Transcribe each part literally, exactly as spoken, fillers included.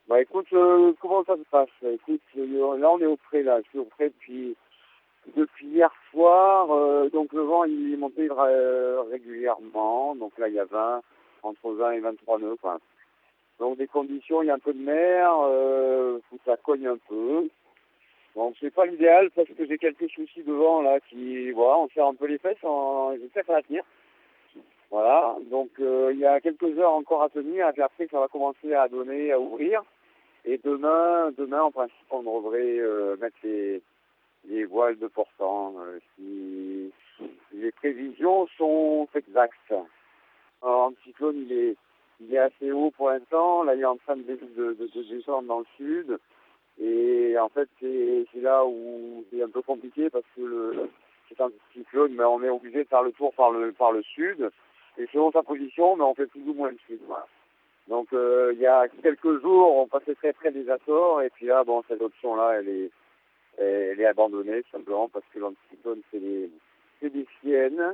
Bah écoute, euh, comment ça se passe? Écoute, euh, là on est au pré, là, je suis au pré depuis, depuis hier soir, euh, donc le vent il est monté euh, régulièrement, donc là il y a vingt, entre vingt et vingt-trois nœuds, quoi. Donc des conditions, il y a un peu de mer, euh, où ça cogne un peu. Donc c'est pas l'idéal parce que j'ai quelques soucis de vent là qui, voilà, on serre un peu les fesses, on, j'espère que ça va tenir. Voilà, donc euh, il y a quelques heures encore à tenir, et puis après ça va commencer à donner, à ouvrir. Et demain, demain en principe, on devrait euh, mettre les, les voiles de portant, euh, si les prévisions sont exactes. Alors, le cyclone, il est, il est assez haut pour l'instant. Là, il est en train de, de, de, de descendre dans le sud. Et en fait, c'est, c'est là où c'est un peu compliqué parce que le, c'est un cyclone, mais on est obligé de faire le tour par le, par le sud. Et selon sa position, mais on fait plus ou moins le sud. Voilà. Donc, euh, il y a quelques jours, on passait très près des Açores. Et puis là, bon, cette option-là, elle est, elle est abandonnée simplement parce que l'anticyclone, c'est des, c'est des siennes.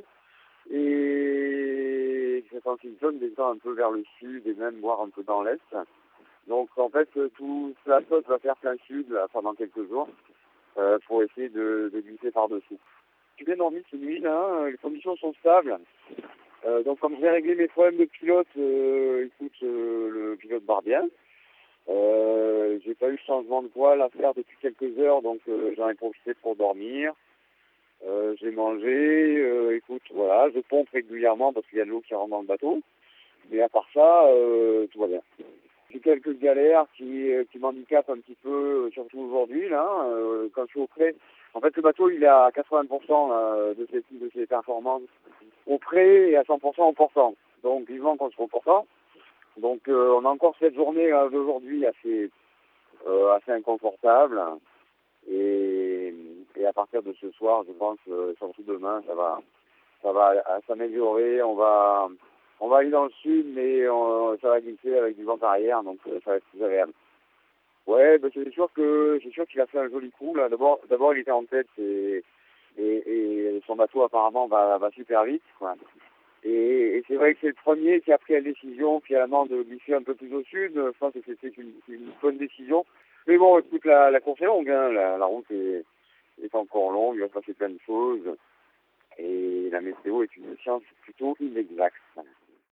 Et cet anticyclone descend un peu vers le sud et même voire un peu dans l'est. Donc en fait, tout la côte va faire plein sud là, pendant quelques jours euh, pour essayer de, de glisser par-dessous. Je suis bien dormi cette nuit, là, les conditions sont stables. Euh, donc comme j'ai réglé mes problèmes de pilote, euh, écoute, euh, le pilote barre bien. Euh, j'ai pas eu de changement de voile à faire depuis quelques heures, donc euh, j'en ai profité pour dormir. Euh, j'ai mangé, euh, écoute, voilà, je pompe régulièrement parce qu'il y a de l'eau qui rentre dans le bateau. Mais à part ça, euh, tout va bien. J'ai quelques galères qui, qui m'handicapent un petit peu, surtout aujourd'hui, là, euh, quand je suis au pré. En fait, le bateau, il est à quatre-vingts pour cent là, de, ses, de ses performances au pré et à cent pour cent au portant. Donc, vivement qu'on soit au portant. Donc, euh, on a encore cette journée là, d'aujourd'hui assez, euh, assez inconfortable. Et, et à partir de ce soir, je pense, euh, surtout demain, ça va, ça va s'améliorer. On va, on va aller dans le sud, mais on, ça va glisser avec du vent arrière, donc euh, ça va être plus agréable. Ouais, ben c'est sûr que c'est sûr qu'il a fait un joli coup là. D'abord, d'abord il était en tête et, et, et son bateau apparemment va, va super vite, quoi. Et, et c'est vrai que c'est le premier qui a pris la décision finalement de glisser un peu plus au sud. Je pense que c'était une, une bonne décision. Mais bon, écoute, la, la course est longue, hein. La, la route est, est encore longue, il va se passer plein de choses. Et la météo est une science plutôt inexacte.